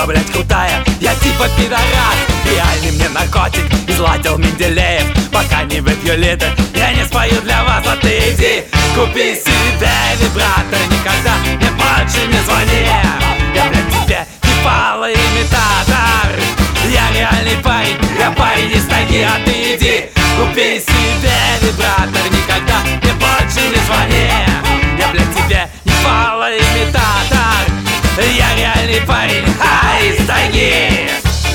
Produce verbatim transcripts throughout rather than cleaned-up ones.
блядь, крутая, я типа пидорас. Реальный мне наркотик изладил Менделеев. Пока не выпью литр, я не спою для вас. А ты иди, купи себе вибратор. Никогда мне больше не звони. Я, блядь, тебе не фалоимитатор. Я реальный парень, я парень из тайги. А ты иди, купи себе вибратор. Никогда мне больше не звони. Я, блядь, тебе не фалоимитатор. Я реальный парень, а из тайги.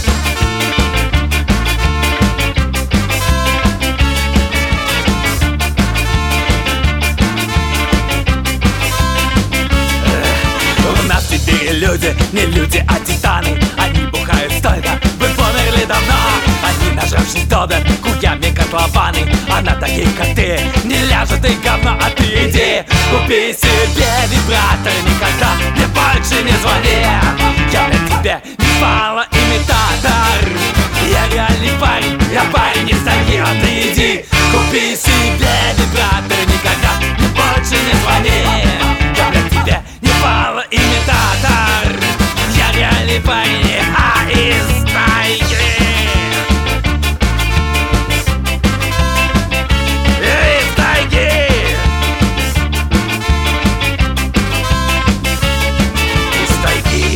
У нас теперь люди, не люди, а титаны. Они бухают столько, вы померли давно. Они нажравшись до куями котлованы. А на таких, как ты, не ляжет и говно. А ты иди, купи себе вибратор. Никогда мне больше не звони. Я, блядь, тебе не фалоимитатор. Я реальный парень, я парень из тайги. А ты иди, купи себе вибратор. Никогда мне больше не звони. Я, блядь, тебе не фалоимитатор. Я реальный парень, а из тайги. Из тайги. Из тайги.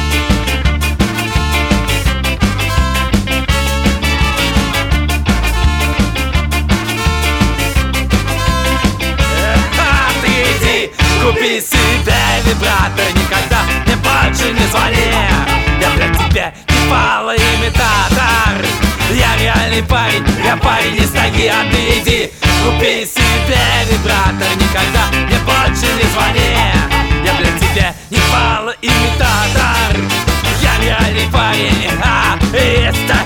А ты иди, купи себе вибратор. Никогда мне больше не звони. Я, блядь, тебе не фалоимитатор. Я реальный парень, я парень из тайги. А ты иди, купи себе вибратор. Никогда мне больше не звони. Я, блядь, тебе не фалоимитатор. Я реальный парень, а из тайги.